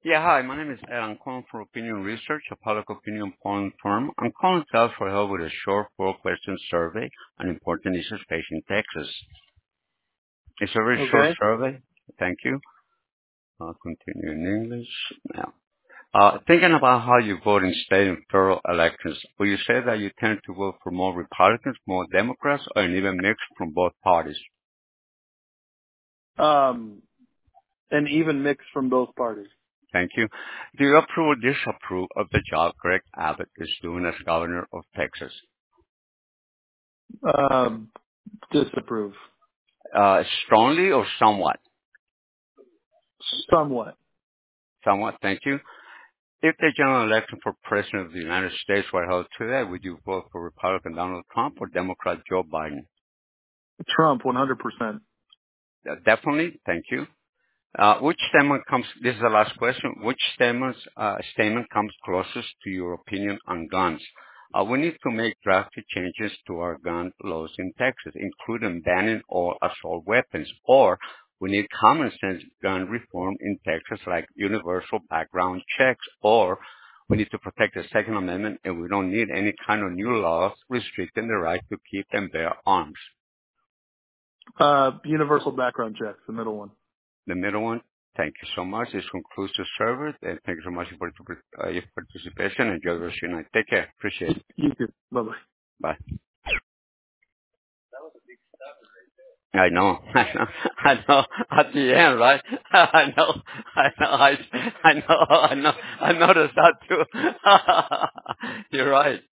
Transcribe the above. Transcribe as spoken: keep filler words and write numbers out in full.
Yeah, hi, my name is Ed. I'm calling for Opinion Research, a public opinion polling firm. I'm calling to ask for help with a short four-question survey on important issues facing Texas. It's a very short Okay. survey. Thank you. I'll continue in English now. Uh, thinking about how you vote in state and federal elections, will you say that you tend to vote for more Republicans, more Democrats, or an even mix from both parties? Um, an even mix from both parties. Thank you. Do you approve or disapprove of the job Greg Abbott is doing as governor of Texas? Um, disapprove. Uh, strongly or somewhat? Somewhat. Somewhat, thank you. If the general election for president of the United States were held today, would you vote for Republican Donald Trump or Democrat Joe Biden? Trump, one hundred percent. Uh, definitely, thank you. Uh, which statement comes, this is the last question, which statement, uh, statement comes closest to your opinion on guns? Uh, we need to make drastic changes to our gun laws in Texas, including banning all assault weapons, or we need common sense gun reform in Texas like universal background checks, or we need to protect the Second Amendment and we don't need any kind of new laws restricting the right to keep and bear arms. Uh, universal background checks, the middle one. The middle one. Thank you so much. This concludes the service, and thank you so much for uh, your participation. Enjoy the rest of your night. Take care. Appreciate it. You too. Bye bye. Bye. I know, I know, I know. At the end, right? I know, I know, I, I know, I know. I noticed that too. You're right.